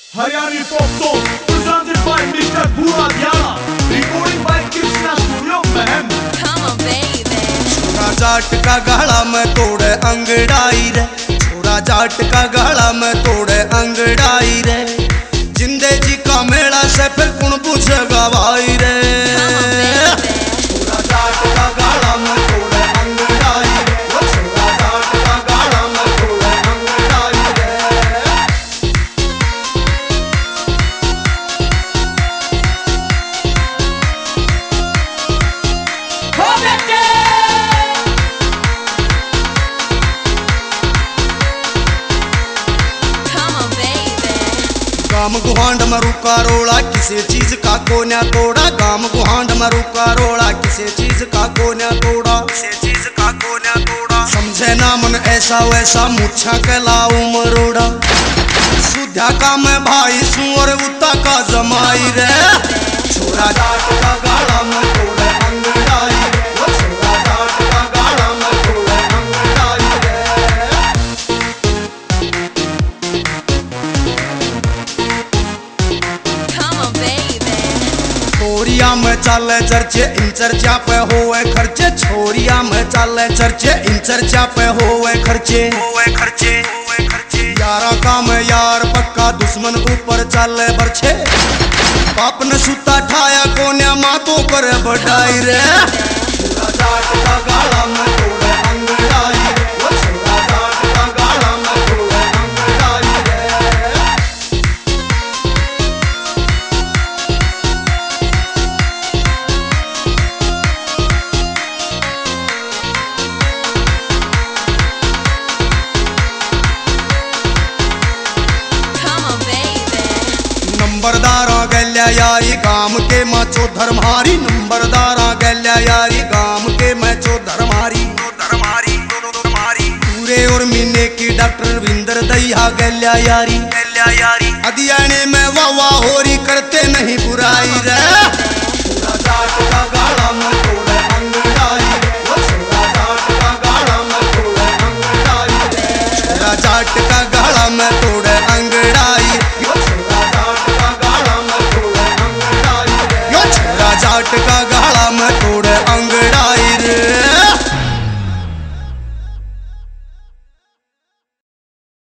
Hariani Pop Song, presented by Mr. Bura Diana, recording by Krishna Studio, Mehem. Come on, baby. छोरा जाट का गाड़ा में तोड़े अंगड़ाई रे, छोरा जाट का गाड़ा में तोड़े अंगड़ाई रे, जिंदे जी का मेला से फिर कौन पूछेगा भाई रे। छोरा जाट का गाड़ा में तोड़े अंगड़ाई रे, छोरा जाट का गाड़ा में तोड़े अंगड़ाई रे। गाम गुहांड मरु का रोड़ा किसी चीज का कोन्या तोड़ा, गाम गुहांड मरु का रोड़ा किसी चीज का कोन्या तोड़ा, किसी चीज का कोन्या तोड़ा। समझे ना मन ऐसा वैसा मुच्छा के लाऊं मरोड़ा, सुधा का मैं भाई सू और उता का जमाई रे। छोरा जाट का गाड़ा में तोड़े अंगड़ाई रे, वो छोरा जाट का गाड़ा में तोड़े अंगड़ाई रे। छोरिया में चाले चर्चे इन चर्चा पे होए खर्चे, छोरिया में चाले चर्चे इन चर्चा पे होए खर्चे, होए खर्चे, होए खर्चे। यारा का में यार पक्का दुश्मन ऊपर चाले बरछे, बाप ने सुता ठाया कोन्या मातों पर बढ़ाई रे। छोरा जाट का गाड़ा में तोड़े अंगड़ाई रे, वो छोरा जाट का गाड़ा में तोड़े अंगड़ाई रे। नंबरदारा गल्या यारी गाम के माचो धर्मारी, नंबरदारा गल्या यारी गाम के मैचो धर्मारी, धर्मारी धर्मारी। पूरे और महीने की डॉक्टर विंदर दैया गल्या यारी, गल्या यारी। अदियाने में वाह होरी करते नहीं बुराई रे।